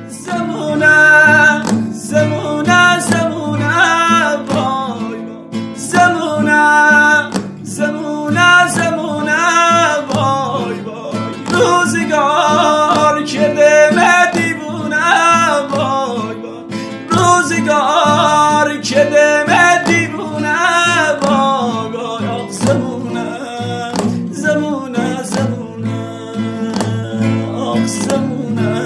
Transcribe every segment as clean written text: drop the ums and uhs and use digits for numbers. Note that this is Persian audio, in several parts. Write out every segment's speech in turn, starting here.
زمونه زمونه زمونه وای زمونه زمونه زمونه وای وای روزگار که دم دیوونه وای وای روزگار که دم دیوونه وای وای آخ زمونه زمونه زمونه آخ زمونه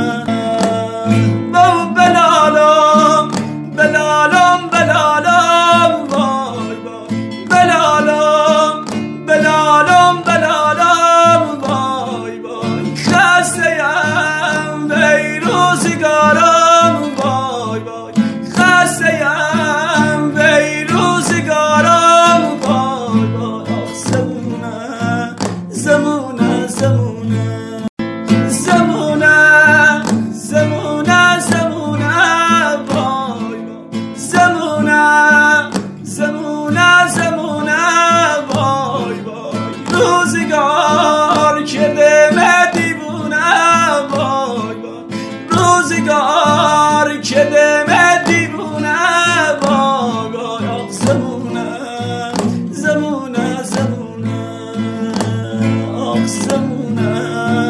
بلالم بلالم بلالم وای وای بلالم بلالم بلالم وای وای خسته‌ام وی روزگارم وای وای خسته‌ام وی روزگارم وای وای آخ زمونه زمونه زمونه زمونه زمونه زمونه وای زمونه زمونه زمونه وای وای روزگار که دم دیوونه وای وای روزگار که دم دیوونه وای وای آخ زمونه زمونه زمونه آخ زمونه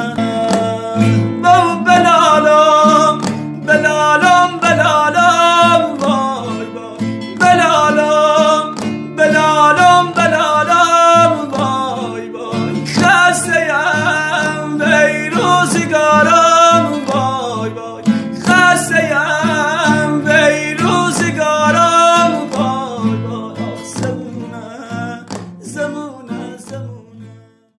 بلالم بلالم بلالم وای وای بلالم بلالم بلالم وای وای خسته‌ام وی روزگارم